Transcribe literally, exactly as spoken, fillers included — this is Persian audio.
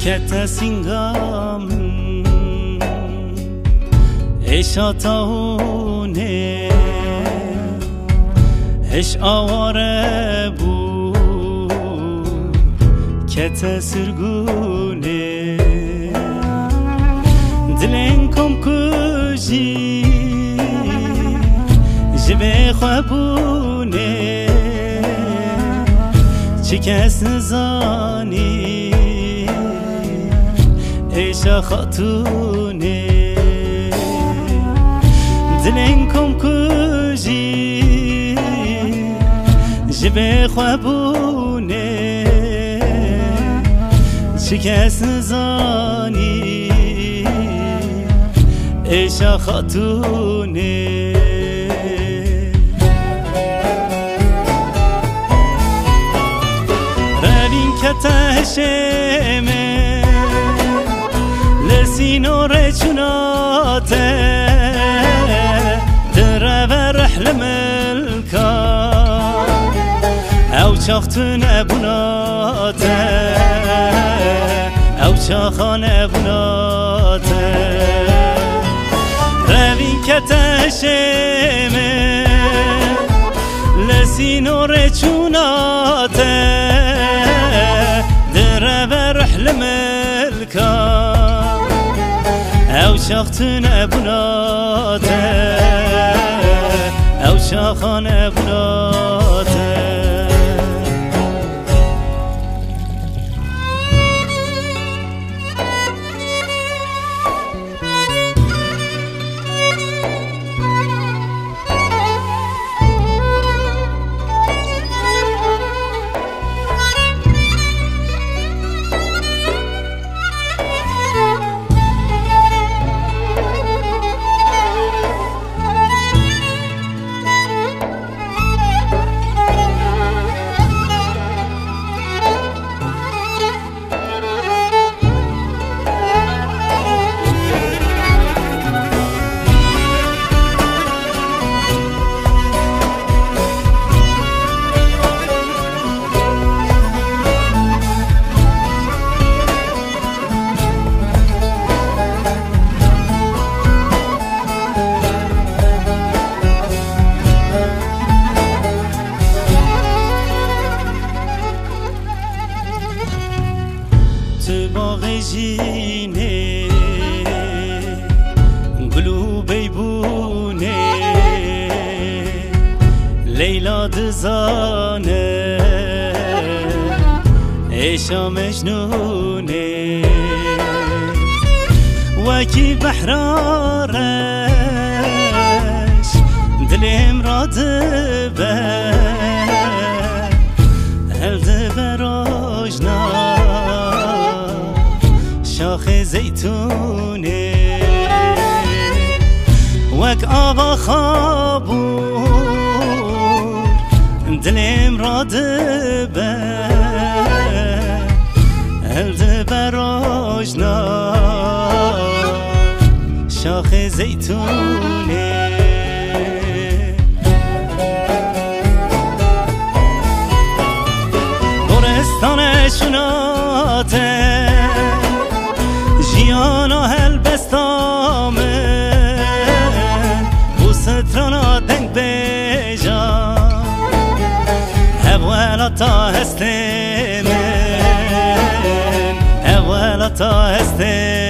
کت سینگام اشاتاونه اش آواره بود کت سرگونه دلین کم کجی جبه خوابونه چی کس نزانی ایشا خاتونه دلین کم کجی جبه خوابونه چی کس نزانی ایشا خاتونه روین کتشمه لسینو رچوناته دره و رحل ملکا او چاختن ابوناته او چاخان ابوناته روین کتشمه لسینو رچوناته دره و رحل ملکا او شاختن ابوناته او شاخان ابوناته تو باغ جینه گلو بیبونه لیلا دزانه ایشا مجنونه وکی بحرارش دلیم را دبه هل دبه راجنا شاخ زیتونه وک آوا خابور دلیم را دبه هل دبه راجنا شاخ زیتونه گورستان شناته جیانا هل بستامه بو سترانا دنگ بیجان اولا تا هسته من اولا تا هسته